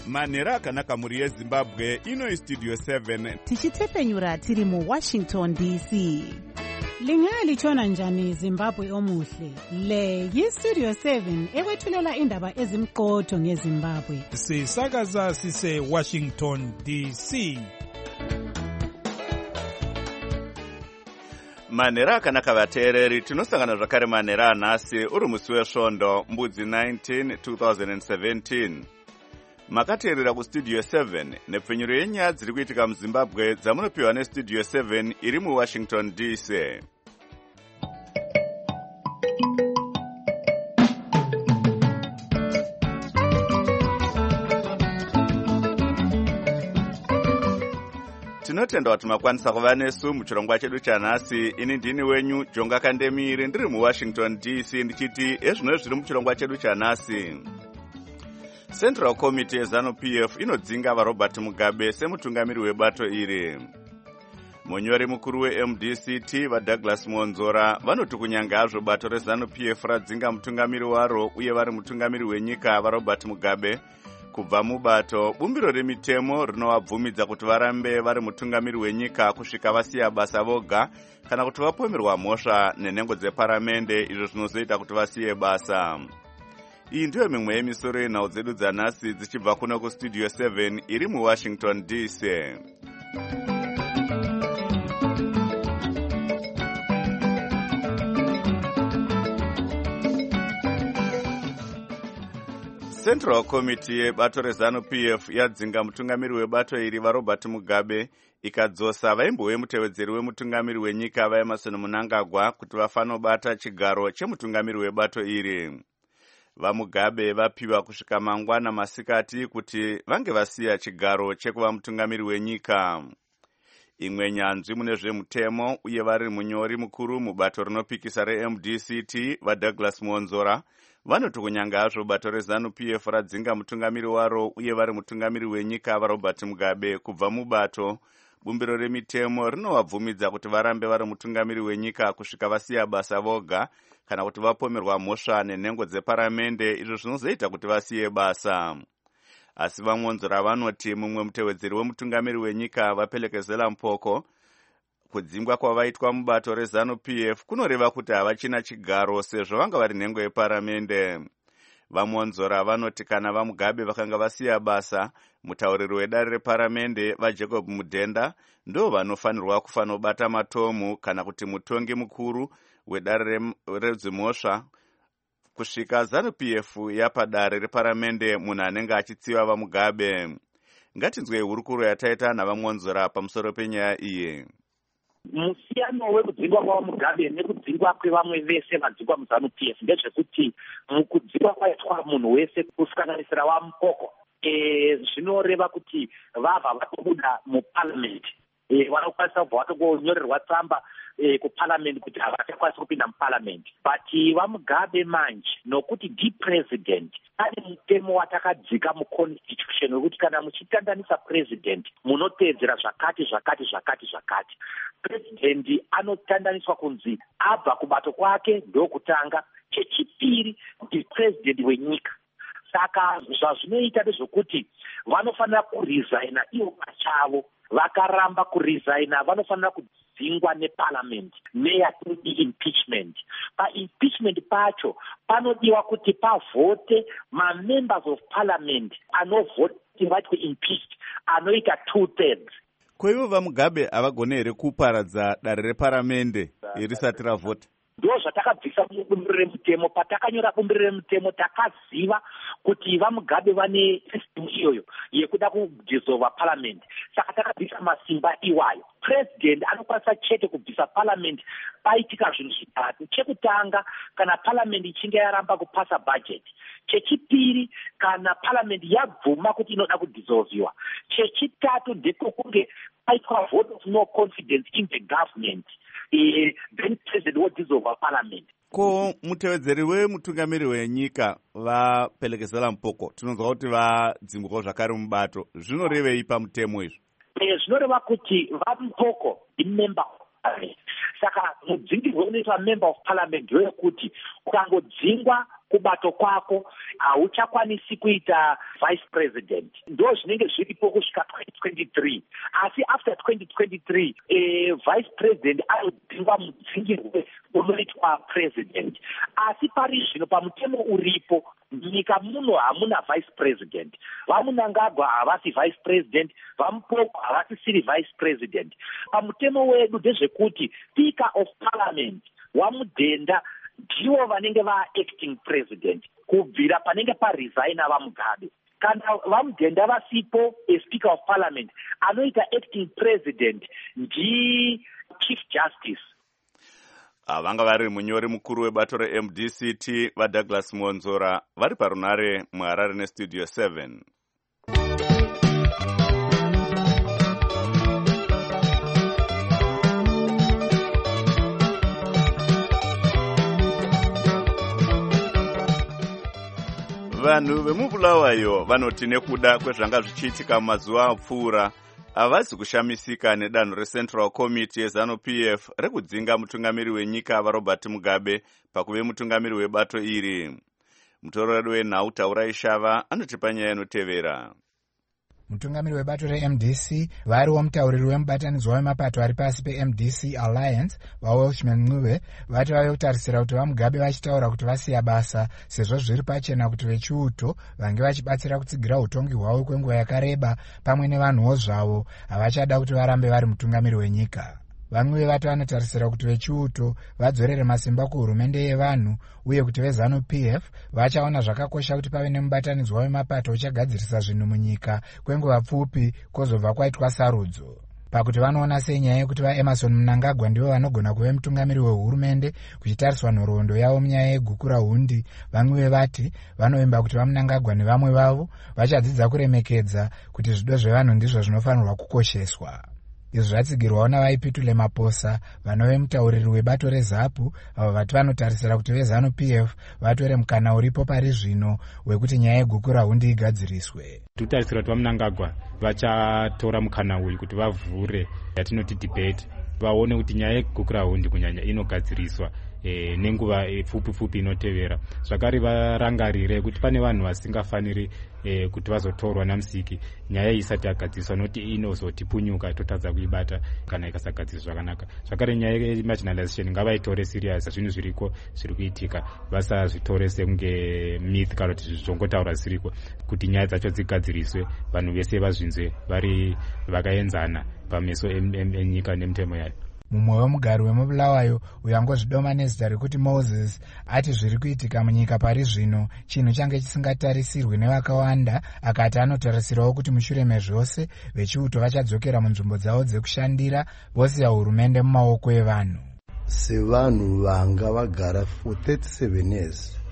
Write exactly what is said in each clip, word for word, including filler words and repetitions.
manhero akanaka mhuri yezimbabwe. Ino studio seven tichitepfenyura tiri muwashington D C. Lingalitshona njani Zimbabwe omuhle? Le yi-Studio seven ekwethulela indaba ezimqotho ngeZimbabwe. Sisakaza sise Washington D C. manhero akanaka vateereri, tinosangana zvakare manhero anhasi uri musi wesvondo mbudzi nineteen twenty seventeen. Makateerera kustudio seven nepfenyuro yenyaya dziri kuitika muzimbabwe dzamunopiwa nestudio seven iri muwashington D C. Tinotenda kuti makwanisa kuva nesu muchirongwa chedu chanhasi. Ini ndini wenyu Jonga Kandemiri ndiri muwashington D C ndichiti ezvino zviri muchirongwa chedu chanhasi. Central Committee yeZANU-P F inodzinga vaRobert Mugabe semutungamiri webato iri. Munyori mukuru we-M D C T vaDouglas Monzora vanoti kunyanga hazvo bato reZANU-P F radzinga mutungamiri waro uye vari mutungamiri wenyika vaRobert Mugabe kubva mubato, bumbiro remitemo rinovabvumidza kuti varambe vari mutungamiri wenyika kusvika vasiya basa voga kana kuti vapomerwa mhosva nenhengo dzeparamende, izvo zvinozoita kuti vasiye basa. Iyi ndiyo mimwe yemisoro yenhau dzedu dzanhasi dzichibva kuno kustudio seven iri muwashington D C. Central Committee yebato reZANU-P F yadzinga mutungamiri webato iri vaRobert Mugabe ikadzosa vaimbo vemutevedzeri wemutungamiri wenyika vaEmerson Mnangagwa kuti vafanobata chigaro chemutungamiri webato iri. VaMugabe vapiwa kusvika mangwana masikati kuti vange vasiya chigaro chekuva mutungamiri wenyika. Imwe nyanzvi mune zvemutemo uye vari munyori mukuru mubato rinopikisa re-M D C T vaDouglas Monzora vanoti kunyanga hazvo bato reZANU-P F radzinga mutungamiri waro uye vari mutungamiri wenyika vaRobert Mugabe kubva mubato, bumbiro remitemo rinovabvumidza kuti varambe vari mutungamiri wenyika kusvika vasiya basa voga kana kuti vapomerwa mhosva nenhengo dzeparamende, izvo zvinozoita kuti vasiye basa. Asi vaMonzora vanoti mumwe mutevedzeri wemutungamiri wenyika vaPelekezela Mpoko kudzingwa kwavaitwa mubato reZANU-P F kunoreva kuti havachina chigaro sezvo vanga vari nhengo yeparamende. VaMonzora vanoti kana vaMugabe vakanga vasiya basa, mutauriri wedare reparamende vaJacob Mudhenda ndo vanofanirwa kufanobata matomu kana kuti mutongi mukuru wedare redzimhosva kusvika ZANU-P F yapadare reparamende munhu anenge achitsiva vaMugabe. Ngatinzwe hurukuro yataita navaMonzora pamusoro penyaya iyi. Musiyano wekudzingwa kwaMugabe nekudzingwa kwevamwe vese vadzingwa muZANU-P F ndezvekuti mukudzingwa kwaitwa munhu wese kusanganisira vaMupoko zvinoreva kuti vabva vatobuda muparliamendi, vanokwanisa kubva vatongonyorerwa tsamba kuparliamendi kuti havachakwanisi kupinda muparliamendi. But vaMugabe manje nokuti ndi-president ane mutemo watakadzika muconstitution wekuti kana muchitandanisa president munoteedzera zvakati zvakati zvakati zvakati. President anotandaniswa kunzi abva kubato kwake ndokutanga, chechipiri ndi president wenyika. Saka zvazvinoita ndezvokuti vanofanira kuresigna ivo pachavo, vakaramba kuresigna vanofanira kudzingwa neparliament neyatinoti impeachment. Paimpeachment pacho panodiwa kuti pavhote mamembers of parliament anovhoti vatwe impeached anoita two thirds. Kwaivo vaMugabe havagone here kuparadza dare reparamende risati ravhota? Ndo zvatakabvisa mubumbiro remutemo. Patakanyora bumbiro remutemo takaziva kuti vaMugabe vane system iyoyo yekuda kudissolva parliament. Saka takabvisa masimba iwayo. President anokwanisa chete kubvisa parliament paitika zvinhu zvitatu. Chekutanga, kana parliament ichinge yaramba kupasa budget. Chechipiri, kana parliament yabvuma kuti inoda kudissolviwa. Chechitatu ndiko kunge paitwa vote of no confidence in the government. Uh, then president will dissolve parliament. Ko mutevedzeri wemutungamiri wenyika vaPelekezela Mpoko tinonzwa kuti vadzingwa zvakare mubato, zvinorevei pamutemo izvo? Eh, zvinoreva kuti vaMpoko imember of parliament. Saka mudzingirwo unoitwa member of parliament ndewekuti ukangodzingwa kubato kwako hauchakwanisi kuita vice president. Ndo zvinenge zviripo kusvika twenty twenty-three. Asi after twenty twenty-three eh, vice president anodzingwa mudzingirwe unoitwa president. Asi pari zvino pamutemo uripo nyika muno hamuna vice president. Vamunangagwa havasi vice president, vamupoko havasisiri vice president. Pamutemo wedu ndezvekuti speaker of parliament wamudhenda ndivo vanenge va-acting president kubvira panenge paresigna vamugabe. Kana vamudhenda vasipo a-speaker of parliament anoita acting president ndi-chief justice. Vanga vari munyori mukuru webato re-M D C T vaDouglas Monzora vari parunare muHarare nestudio seven. Vanhu vemubulawayo vanoti nekuda kwezvanga zvichiitika mumazuva apfuura havasi kushamisika nedanho reCentral Committee yeZanu-P F rekudzinga mutungamiri wenyika vaRobert Mugabe pakuve mutungamiri webato iri. Mutorori wenhau Taurai Shava anotipa nyaya inotevera. Mutungamiri webato re-M D C variwo mutauriri wemubatanidzwa wemapato ari pasi pe-M D C Alliance vaWelshman Ncube vati vave kutarisira kuti vaMugabe vachitaura kuti vasiya basa sezvo zviri pachena kuti vechiuto vange vachibatsira kutsigira utongi hwavo kwenguva yakareba pamwe nevanhuwo zvavo havachada kuti varambe vari mutungamiri wenyika. Vamwe vati vanotarisira kuti vechiuto vadzorere masimba kuhurumende yevanhu uye kuti veZanu-P F vachaona zvakakosha kuti pave nemubatanidzwa wemapato uchagadzirisa zvinhu munyika kwenguva pfupi kwozobva kwaitwa sarudzo. Pakuti vanoona senyaya yekuti vaEmerson Mnangagwa ndivo vanogona kuve mutungamiri wehurumende kuchitariswa nhoroondo yavo munyaya yegukura hundi, vamwe vati vanovimba kuti vaMnangagwa nevamwe vavo vachadzidza kuremekedza kuti zvido zvevanhu ndizvo zvinofanirwa kukosheswa. Izvi zvatsigirwawo navaipitule Maposa vanove mutauriri webato reZapu avo vati vanotarisira kuti veZanu-P F vatore mukana uripo pari zvino wekuti nyaya yegukura hundi igadziriswe. Tutarisira kuti vaMnangagwa vachatora mukana uyu kuti vavhure yatinoti debate vaone kuti nyaya yegukura hundi kunyanya inogadziriswa e, nenguva e, pfupi pfupi inotevera. Zvakare varangarire kuti pane vanhu vasingafaniri e, kuti vazotorwa namusiki nyaya isati yagadziriswa noti inozotipunyuka totadza kuibata kana ikasagadziriswa zvakanaka. Zvakare nyaya yemarginalization ngavaitore serious zvinhu zviriko zviri kuitika vasazvitore sekunge myth kana kuti zvongotaura zviriko kuti nyaya dzacho dzigadziriswe vanhu vese vazvinzwe vari vakaenzana pameso enyika nemutemo yayo. Mumwe wemugari wemubulawayo uyo angozvidoma nezita rekuti Moses ati zviri kuitika munyika pari zvino chinhu change chisingatarisirwi nevakawanda, akati anotarisirawo kuti mushure mezvose vechiuto vachadzokera munzvimbo dzavo dzekushandira vosiya hurumende mumaoko evanhu. Sevanhu vanga vagara for thirty-seven years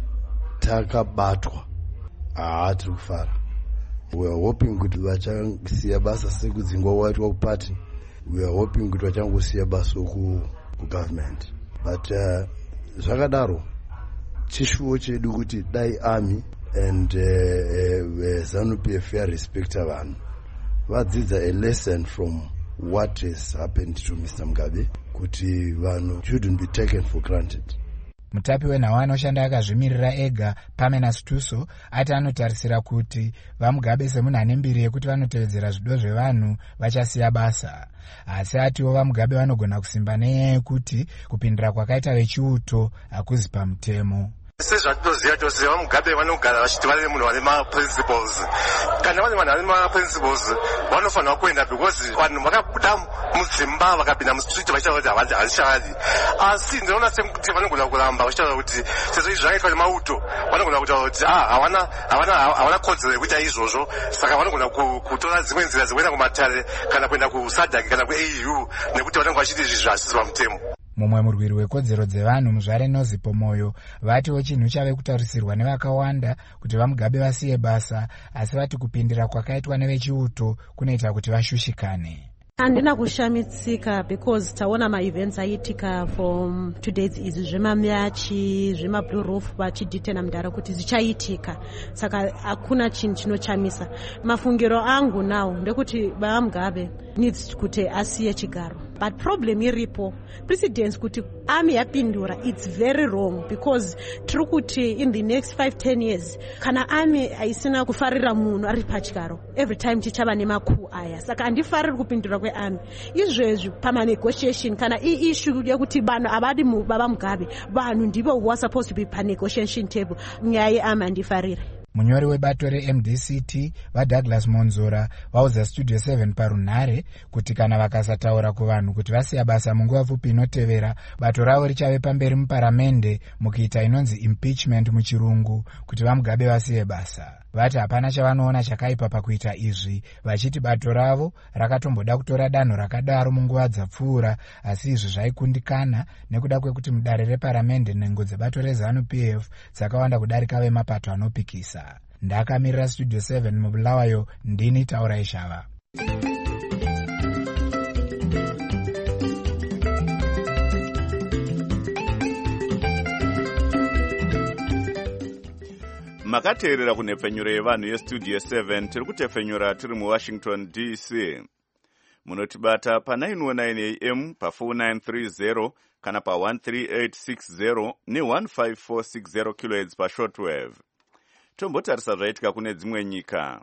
takabatwa haatiri kufara. We are hoping kuti vachasiya basa sekudzingwa waitwa kupati. We are hoping kuti vachangosiya basa ku government. But uh, zvakadaro chishuwo chedu kuti dai army and uh, uh, Zanu-P F respecta vanhu vadzidza a lesson from what has happened to Mister Mugabe kuti vanhu shouldn't be taken for granted. Mutapi wenhau anoshanda akazvimirira ega Pamela Stuso ati anotarisira kuti vaMugabe semunhu ane mbiri yekuti vanotevedzera zvido zvevanhu vachasiya basa. Asi atiwo vaMugabe vanogona kusimba nenyaya yekuti kupindira kwakaita vechiuto hakuzi pamutemo. Sezvatinoziva tose vaMugabe vanogara vachiti vane munhu vane maprinciples. Kana vane vanhu vane maprinciples vanofanira kuenda because vanhu vakabuda mudzimba vakapinda mustreet vachitaura kuti havashandi. Asi ndinoona sekuti vanogona kuramba vachitaura kuti sezvo izvi zvakaitwa nemauto vanogona kutaura kuti havana havana kodzero yekuita izvozvo, saka vanogona kutora dzimwe nzira dzekuenda kumatare kana kuenda kusadhaki kana kuA U nekuti vanenge vachiti izvi zvasisi pamutemo. Mumwe murwiri wekodzero dzevanhu muzvare Nozipo Moyo vatiwo chinhu chave kutarisirwa nevakawanda kuti vaMugabe vasiye basa, asi vati kupindira kwakaitwa nevechiuto kunoita kuti vashushikane. Handina kushamitsika because taona ma-events aitika from today's izvi zvemamyachi zvemablue roof vachidhitena mudhara kuti zichaitika, saka hakuna chinhu chinochamisa. Mafungiro angu nawo ndekuti vaMugabe needs kuti asiye chigaro. But problem iripo precedence kuti army yapindura, it's very wrong because tiri kuti in the next five ten years kana army haisina kufarira munhu ari pachigaro, every time tichava nemakuu aya. Saka handifariri kupindura kwearmy izvezvi pamanegotiation kana iissue yekuti vanhu havadi baba Mugabe, vanhu ndivo who are supposed to be panegotiation table. Nyaya yearmy handifariri. Munyori webato reM D C T vaDouglas Monzora vaudza Studio seven parunhare kuti kana vakasataura kuvanhu kuti vasiya basa munguva pfupi inotevera, bato ravo richave pamberi muparamende mukuita inonzi impeachment muchirungu kuti vaMugabe vasiye basa. Vati hapana chavanoona chakaipa pakuita izvi, vachiti bato ravo rakatomboda kutora danho rakadaro munguva dzapfuura, asi izvi zvaikundikana nekuda kwekuti mudare reparamende nhengo dzebato reZANU P F dzakawanda kudarika vemapato anopikisa. Ndakamirira Studio seven mubulawayo, ndini Taura Ishava. Makateerera kunhepfenyuro yevanhu yestudio seven, tiri kutefenyura tiri muWashington D C. Munotibata pa nine oh nine A M, pa four nine three zero kana pa one three eight six zero ne one five four six zero kilohertz pa shortwave. Tombotarisa zvaitika kune dzimwe nyika.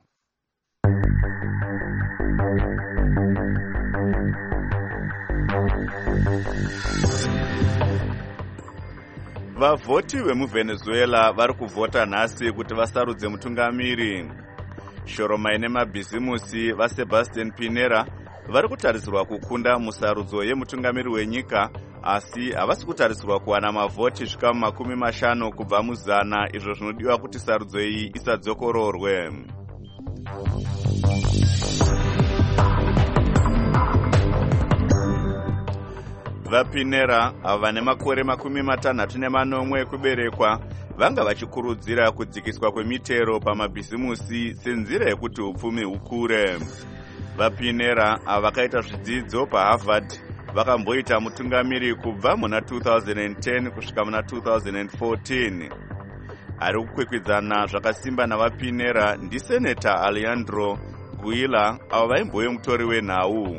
Vavhoti vemuVenezuela vari kuvhota nhasi kuti vasarudze mutungamiri. Shoromai nemabhizimusi vaSebastian Pinera vari kutarisirwa kukunda musarudzo yemutungamiri wenyika, asi havasi kutarisirwa kuwana mavhoti zvikamu makumi mashanu kubva muzana, izvo zvinodiwa kuti sarudzo iyi isadzokororwe. VaPinera ava vane makore makumi matanhatu nemanomwe ekuberekwa vanga vachikurudzira kudzikiswa kwemitero pamabhizimusi senzira yekuti upfumi hukure. VaPinera ava vakaita zvidzidzo paHarvard vakamboita mutungamiri kubva muna two thousand ten kusvika muna two thousand fourteen. Ari kukwikwidzana zvakasimba navaPinera ndiSenator Alejandro Guila avo vaimbove mutori wenhau.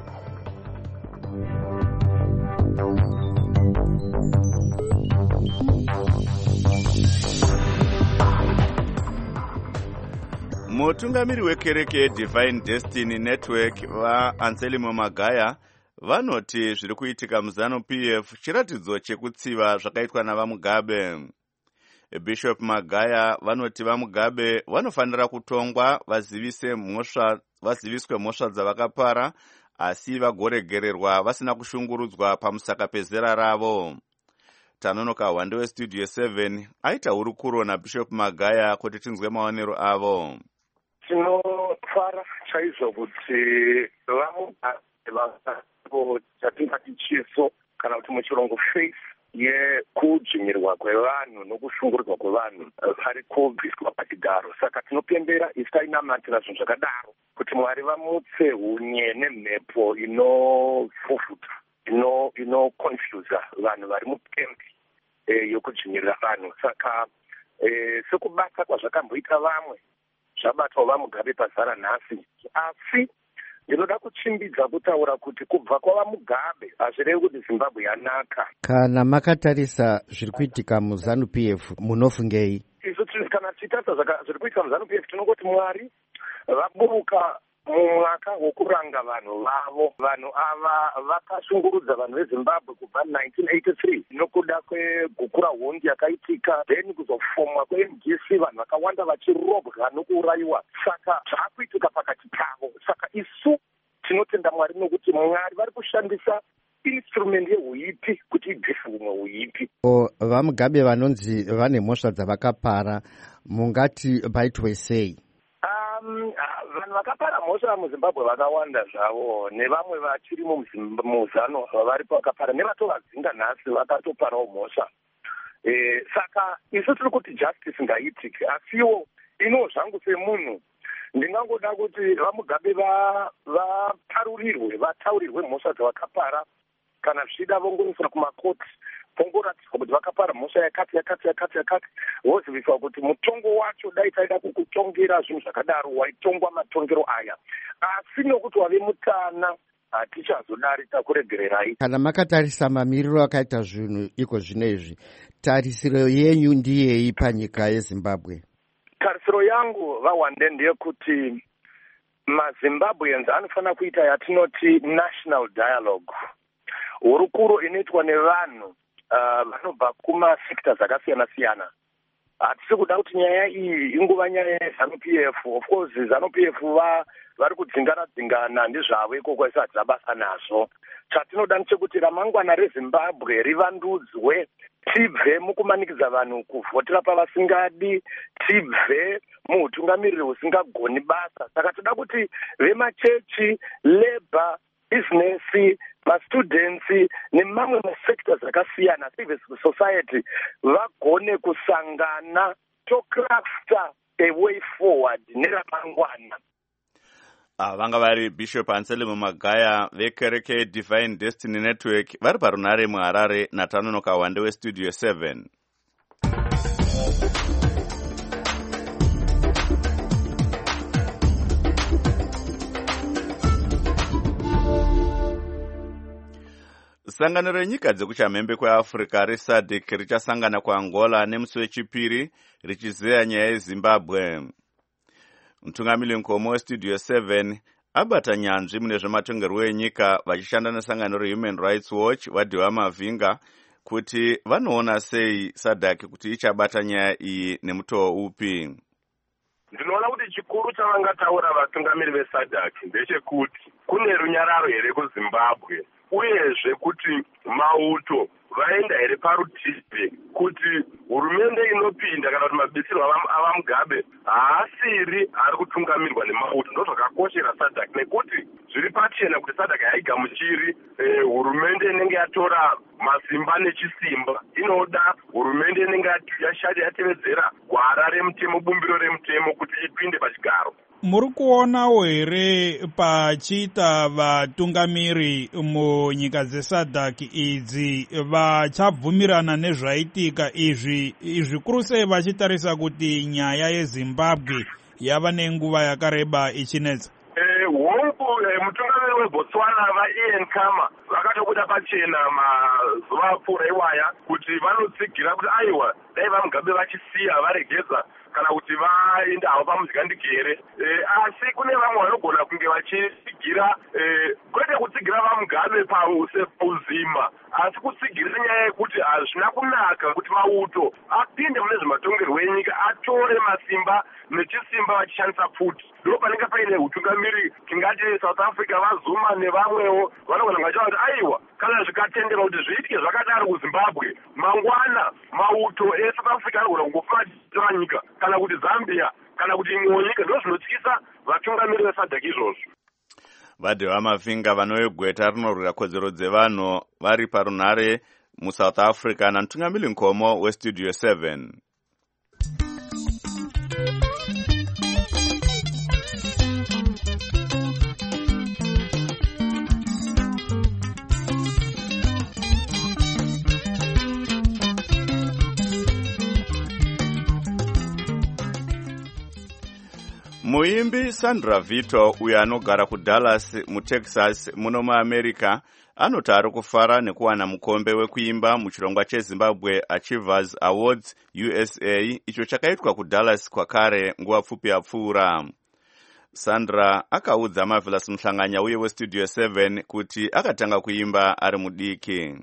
Mutungamiri wekereke yeDivine Destiny Network vaAnselmo Magaya vanoti zviri kuitika muZANU P F chiratidzo chekutsiva zvakaitwa navaMugabe. Bishop Magaya vanoti vaMugabe vanofanira kutongwa vazivise mhosva vaziviswe mhosva dzavakapara, asi vagoregererwa vasina kushungurudzwa pamusaka pezera ravo. Tanonoka Hwande weStudio seven aita hurukuro naBishop Magaya kuti tinzwe maonero avo. Tinofara chaizvo kuti vaMugabe chatingati chiso kana kuti muchirungu faith yekudzvinyirwa kwevanhu nokushungurudzwa kwevanhu pari kubviswa pachigaro. Saka tinopembera isitainamatira zvinhu zvakadaro kuti Mwari vamutse hunye nemhepo inofufutwa ino inoconfusa vanhu vari mupembi e, yokudzvinyirira vanhu. Saka e, sekubata kwazvakamboita vamwe zvabatwa vaMugabe pazara nhasi, asi ndinoda kuchimbidza kutaura kuti kubva kwavaMugabe hazvirevi kuti Zimbabwe yanaka. Kana makatarisa zviri kuitika muZANU P F munofungei? Isu kana tichitarisa zviri kuitika muZANU P F tinongoti Mwari vaburuka mumwaka wokuranga vanhu vavo. Vanhu ava vakashungurudza vanhu veZimbabwe kubva nineteen eighty-three nokuda kwegukura hondi yakaitika, then kuzofomwa kweM D C, vanhu vakawanda vachirobwa nokuurayiwa. Saka zvaakuitika pakati pavo. Saka isu tinotenda Mwari nokuti Mwari vari kushandisa instrument yehuipi kuti ibvise humwe huipi. VaMugabe vanonzi vane mhosva dzavakapara, mungati paitwe sei? Um, vanhu vakapara mhosva muZimbabwe vakawanda zvavo, nevamwe vachiri muZANU varipo vakapara, nevatovadzinga nhasi vakatoparawo mhosva. E, saka isu tiri kuti justice ngaitike, asiwo ino zvangu semunhu ndingangoda kuti vaMugabe vaparurirwe, vataurirwe mhosva dzavakapara, kana zvichida vongoiswa kumakoti pongoratidzwa kuti vakapara mhosva yakati yakati yakati yakati woziviswa kuti mutongo wacho dai taida kukutongera zvinhu zvakadaro waitongwa matongero aya, asi nokuti wave mutana hatichazodarika kuregererai. Kana makatarisa mamiriro akaita zvinhu iko zvinezvi, tarisiro yenyu ndiyei panyika yeZimbabwe? Tarisiro yangu vawande ndeyekuti maZimbabweans anofanira kuita yatinoti national dialogue, hurukuro inoitwa nevanhu uh, vanobva kumasekta dzakasiyana siyana. Hatisi kuda kuti nyaya iyi inguva nyaya yeZANU P F. Of course ZANU P F va vari kudzingana dzingana ndizvavo ikoko isati basa nazvo. Chatinoda ndechekuti ramangwana reZimbabwe rivandudzwe, tibve mukumanikidza vanhu kuvhotera pavasingadi, tibve muutungamiriri husingagoni basa. Saka toda kuti vemachechi, labor, business, mastudents nemamwe masekta dzakasiyana, civil society vagone kusangana tokrafta a way forward neramangwana. Ah, vanga vari Bishop Anselmo Magaya vekereke Divine Destiny Network vari parunare muHarare. Natano Kawande weStudio seven. Sangano renyika dzekuchamhembe kweAfrica reSADC richasangana kuAngola nemusi wechipiri richizeya nyaya yeZimbabwe. Mutungamiri mukoma weStudio seven abata nyanzvi mune zvematongerwo enyika vachishanda nesangano reHuman Rights Watch Vadhiwa Mavinga kuti vanoona sei SADC kuti ichabata nyaya iyi nemutoo upi. Ndinoona kuti chikuru chavangataura vatungamiri veSADC ndechekuti kune runyararo here kuZimbabwe, uyezve kuti mauto vaenda here parutivi kuti hurumende inopinda kana kuti mabisirwo ava Mugabe haasiri ari kutungamirwa nemauto. Ndo zvakakoshera SADC nekuti zviri pachena kuti SADC haigamuchiri eh, hurumende inenge yatora masimba nechisimba. Inoda hurumende inenge yashati yatevedzera gwara remutemo, bumbiro remutemo kuti ipinde pachigaro. Muri kuonawo here pachiita vatungamiri munyika dzeSADC idzi vachabvumirana nezvaitika izvi zvikuru sei vachitarisa kuti nyaya yeZimbabwe yava nenguva yakareba ichinetsa? Eh, hongu eh, mutungamiri weBotswana vaIan Khama vakatobuda pachena mazuva apfuura iwaya kuti vanotsigira kuti aiwa dai vaMugabe vachisiya varegedza kana kuti vaenda havo pamuzikandikere. E, asi kune vamwe vanogona kunge vachitsigira e, kwete kutsigira vaMugabe pauzima, asi kutsigira nyaya yekuti hazvina kunaka kuti mauto apinde mune zvematongerwo enyika, atore masimba nechisimba vachishandisa futi. Ndo panenge paine utungamiri tingati South Africa vaZuma nevamwewo vanogona kungachawa kuti aiwa kana zvikatendera kuti zviitike zvakadaro kuZimbabwe, mangwana mauto eSouth Africa anogona kungofuma nyika kana kuti Zambia kana kuti imwe nyika. Ndo zvinotyisa vatungamiri veSADC izvozvo. Vadhiwa Mavinga vanoegweta rinorwira kodzero dzevanhu vari parunare muSouth Africa namutungamiri mukoma weStudio seven. Muimbi Sandra Vito uyo anogara kuDallas muTexas muno muAmerica anoti ari kufara nekuwana mukombe wekuimba muchirongwa cheZimbabwe Achievers Awards U S A icho chakaitwa kuDallas kwakare nguva pfupi yapfuura. Sandra akaudza Marvelous Muhlanganya uye weStudio seven kuti akatanga kuimba ari mudiki.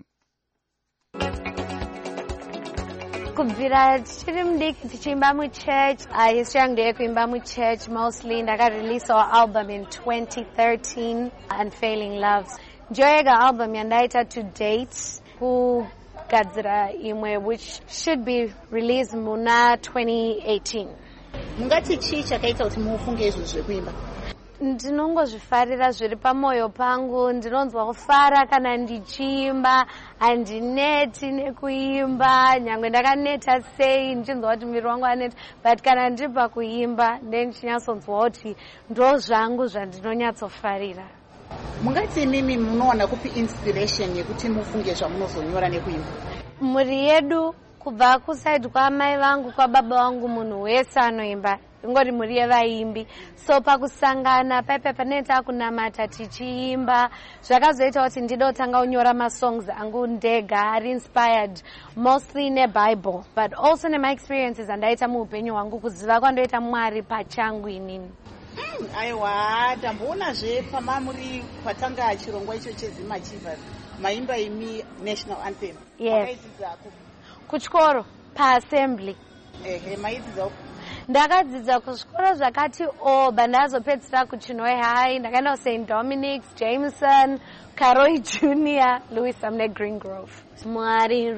Kubvira tichiri mudiki tichiimba muchurch, history yangu ndeyekuimba muchurch mostly. Ndakareleasewo album in twenty thirteen, Unfailing Loves. Njoyega album yandaita to date, kugadzira imwe which should be released muna twenty eighteen. Mungati chii chakaita kuti mufunge izvo zvekuimba? Ndinongozvifarira zviri pamwoyo pangu, ndinonzwa kufara kana ndichiimba, handineti nekuimba, nyangwe ndakaneta sei ndichinzwa kuti muviri wangu aneta, but kana ndiri pakuimba ndichinyatsonzwa kuti ndo zvangu zvandinonyatsofarira. Mungati mimi munowana kupi inspiration yekuti mufunge zvamunozonyora nekuimba? muri yedu kubva kusaidi kwamai vangu kwababa vangu munhu wese anoimba ingori muri yevaimbi. So pakusangana paipe panenge takunamata tichiimba zvakazoita kuti ndide kutanga kunyora masongs angu ndega ari inspired mostly neBible but also nema experiences andaita muupenyu hwangu kuziva kwandoita Mwari pachangu inini. Mm, aiwa tamboonazve pamamuri patanga chirongwa icho chezima chivas maimba imi national anthem. Yes. Kuchikoro paassembly. Ehe, maidzidza ndakadzidza kuzvikoro zvakati oba ndazopedzisira kuchinoi high ndakaenda kuSaint Dominic's, Jameson, Carroll Junior, Louis Sumner Green Grove. Mwari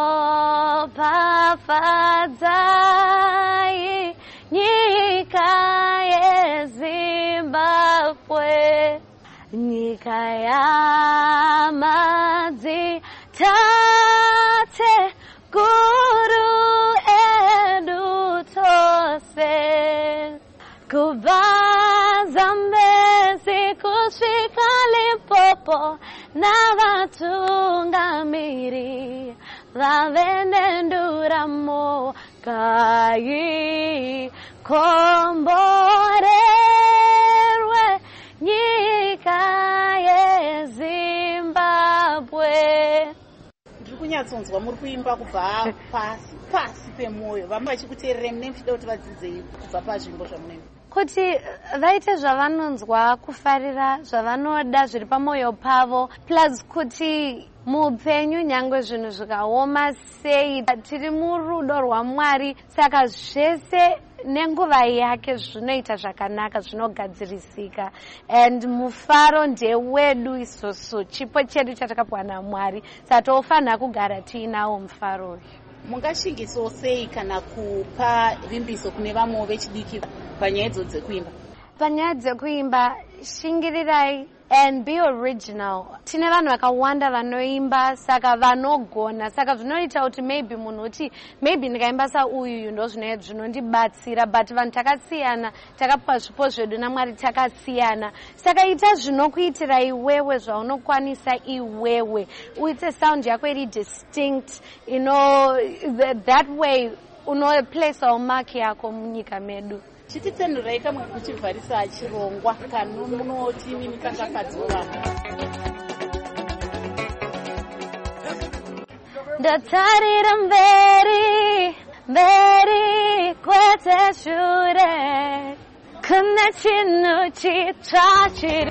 ropafadzai nyika yeZimbabwe, nyika yamadzi tate guru edu tose, kubva Zambezi kusvika Limpopo navatungamiri vavenenduramo kai komborerwe nyika yeZimbabwe. Ndiri kunyatsonzwa muri kuimba kubva pasi pasi pemwoyo. Vamwe vachikuteerera mune muchida kuti vadzidze kubva pazvimbo zvamunoimba kuti vaite zvavanonzwa kufarira zvavanoda zviri pamwoyo pavo plus kuti muupenyu nyangwe zvinhu zvikaoma sei tiri murudo rwaMwari saka zvese nenguva yake zvinoita zvakanaka zvinogadzirisika and mufaro ndewedu isusu chipo chedu chatakapiwa naMwari saka tofanira kugara tiinawo mufaro uyu. Mungashingisawo sei kana kupa vimbiso kune vamwe vechidiki panyaya idzo dzekuimba? Panyaya dzekuimba shingirirai and be original. Tine vanhu vakawanda vanoimba saka vanogona saka zvinoita kuti maybe munhu uti maybe ndikaimba sauyu ndo zvinondibatsira but vanhu takasiyana takapiwa zvipo zvedu naMwari takasiyana saka ita zvinokuitira iwewe zvaunokwanisa iwewe uite sound yako iri distinct, you know, that way unoplaceawo mark yako munyika medu. Chititsenurai kamwe kuchivharisa chirongwa kanu munoti mimi kakakadzora. Ndatarira mberi mberi kwete shure kuna chinhu chitsva chiri.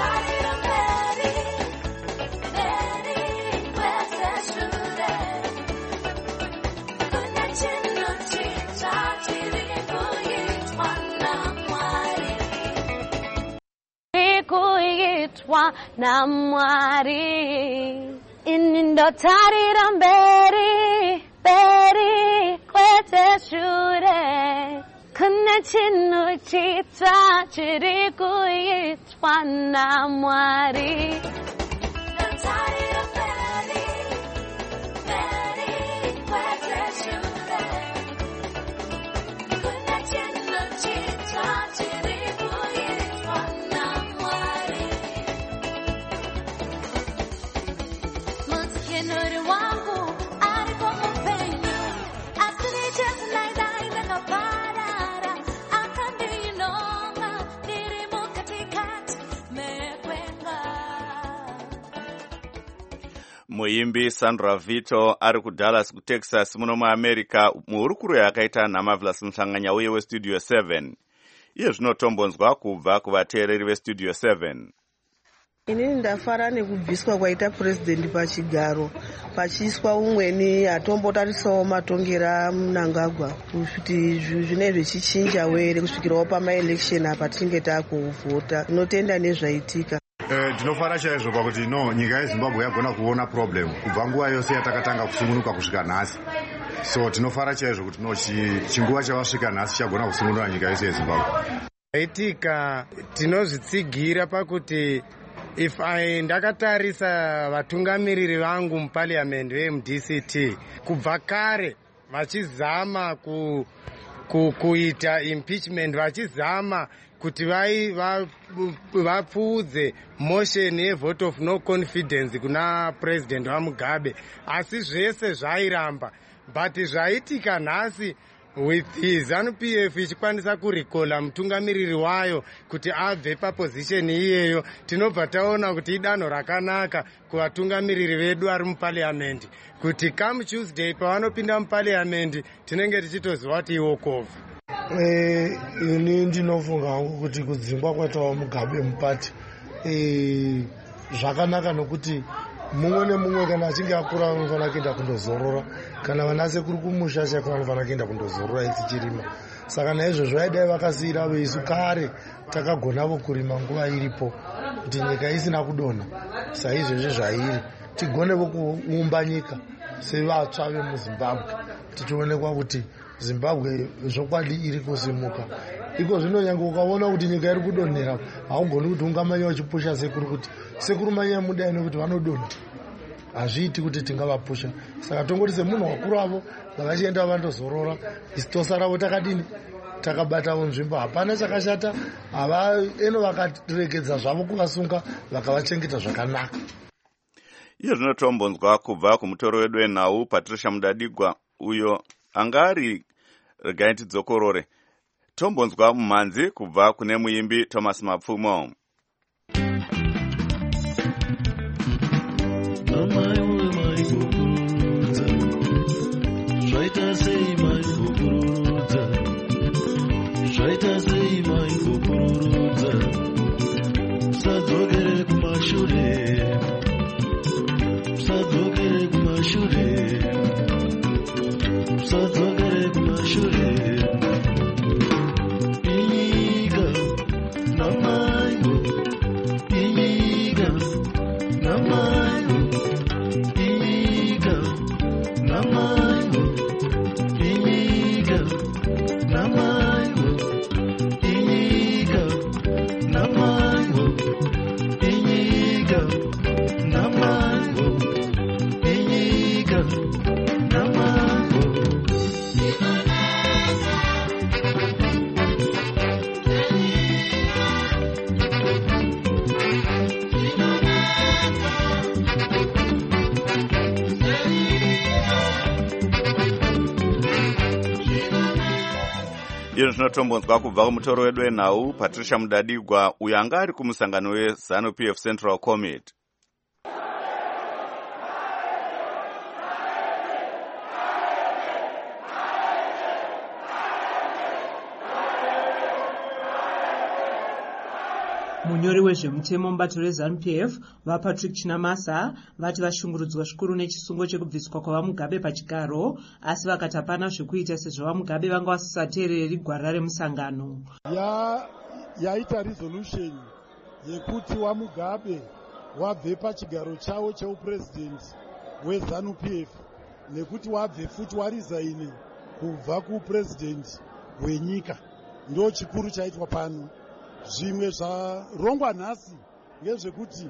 Kuitwa na Mwari ini ndotarira mberi mberi kwete shure kuna chinhu chitsva chiri kuitwa na Mwari. Muimbi Sandra Vito ari kuDallas kuTexas muno muAmerica muhurukuro yakaita naMarvelous Mhlanganya uye weStudio seven. Iye zvinotombonzwa kubva kuvateereri veStudio seven. Inini ndafara nekubviswa kwaita president pachigaro pachiiswa umweni atombotarisawo matongera Mnangagwa kuti zvine zvechichinja were kusvikirawo pamaelection apa tinge takuvhota. Tinotenda nezvaitika. Ndinofara uh, chaizvo pakuti no nyika yeZimbabwe yagona kuona problem kubva nguva yose yatakatanga kusungunuka kusvika nhasi. So tinofara chaizvo kuti no chinguva chavasvika nhasi chagona kusungunura nyika yose yeZimbabwe. Aitika tinozvitsigira pakuti if I ndakatarisa vatungamiriri vangu muparliament veM D C T kubva kare vachizama ku ku kuita impeachment vachizama kuti vai vapfuudze motion yevote of no confidence kuna president wamugabe, asi zvese zvairamba. But zvaitika nhasi with ZANU P F ichikwanisa kurikola mutungamiriri wayo kuti abve papozisheni iyeyo, tinobva taona kuti idanho rakanaka kuvatungamiriri vedu vari mupariamendi, kuti come Tuesday pavanopinda mupariamendi tinenge tichitoziva kuti iwokova. Eh, ini ndinofunga hangu kuti kudzingwa kwaitawo Mugabe mupati eh, zvakanaka nokuti mumwe nemumwe kana achinge akura anofanira kuenda kundozorora, kana vanasekuru kumusha chako vanofanira kuenda kundozorora ichichirima. Saka naizvozvo vaidai vakasiyira veisu kare takagonavo kurima nguva iripo kuti nyika isina kudonha. Saizvozvo zvairi tigonevo kuumba nyika sevatsva vemuZimbabwe, tichionekwa kuti Zimbabwe zvokwadi iri kusimuka. Iko zvino nyange ukaona kuti nyika iri kudonhera, haugoni kuti ungamanya uchipusha sekuru kuti sekuru manya mudai nekuti vanodonha. Hazviiti kuti tingavapusha. Saka tongoti semunhu wakuravo vakachienda vandozorora, isi tosaravo takadini takabatavo nzvimbo. Hapana chakashata, hava eno vakarekedza zvavo kuvasunga vakavachengeta zvakanaka. Iyo zvinotombonzwa kubva kumutoro wedu wenhau Patricia Mudadigwa, uyo angari regai tidzokorore. Tombonzwa mumhanzi kubva kune muimbi Thomas Mapfumo. Iyo zvinotombonzwa kubva kumutoro wedu wenhau Patricia Mudadigwa, uyo anga ari kumusangano weZANU P F Central Committee. Munyori wezvemutemo mubato reZANU P F vaPatrick Chinamasa vati vashungurudzwa zvikuru nechisungo chekubviswa kwavaMugabe pachigaro, asi vakati hapana zvekuita sezvo vaMugabe vanga vasisateereri gwara remusangano. Ya yaita resolution yekuti waMugabe wabve pachigaro chawo cheupresident weZANU P F nekuti wabve futi warizaini kubva kupresident wenyika. Ndo chikuru chaitwa pano. Zvimwe zvarongwa nhasi ngezvekuti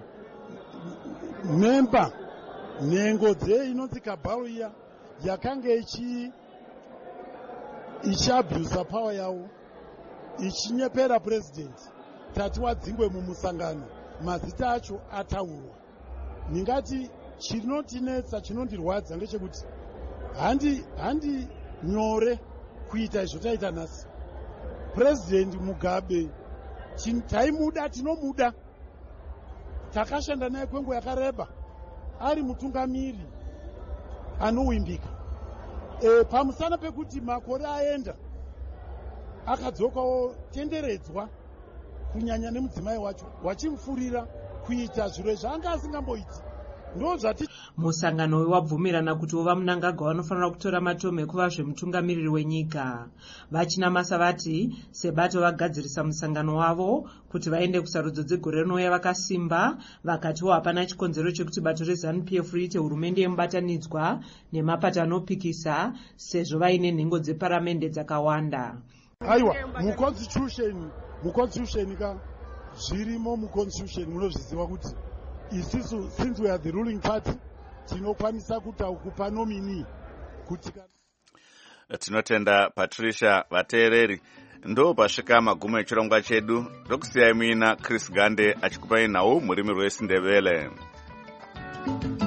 memba nhengo dzeinonzi Kabharo iya yakanga ichi ichiabhusa power yawo ichinyepera president tati wadzingwe mumusangano, mazita acho ataurwa. Ningati chinotinetsa chinondirwadza ngechekuti handi handi nyore kuita izvo taita nhasi. President Mugabe taimuda, tinomuda, takashanda naye kwenguva yakareba, ari mutungamiri anowimbika. E, pamusana pekuti makore aenda akadzokawo tenderedzwa kunyanya nemudzimai wacho wachimufurira kuita zviro zvaanga asingamboiti. Musangano wabvumirana kuti vaMnangagwa vanofanira kutora matome ekuva zvemutungamiriri wenyika. Vachinamasa vati sebato vagadzirisa musangano wavo kuti vaende kusarudzo dzegore rinouya vakasimba, vakatiwo hapana chikonzero chekuti bato reZANU P F riite hurumende yemubatanidzwa nemapato anopikisa sezvo vaine nhengo dzeparamende dzakawanda. Aiwa, muconstitution muconstitution ka zvirimo muconstitution munozviziva kuti isisu since we are the ruling party tinokwanisa kupa nomini kuti tinotenda Patricia. Vateereri, ndo pasvika magumo echirongwa chedu. Ndokusiyai muina Chris Gande achikupai nawo murimi rwesindebele.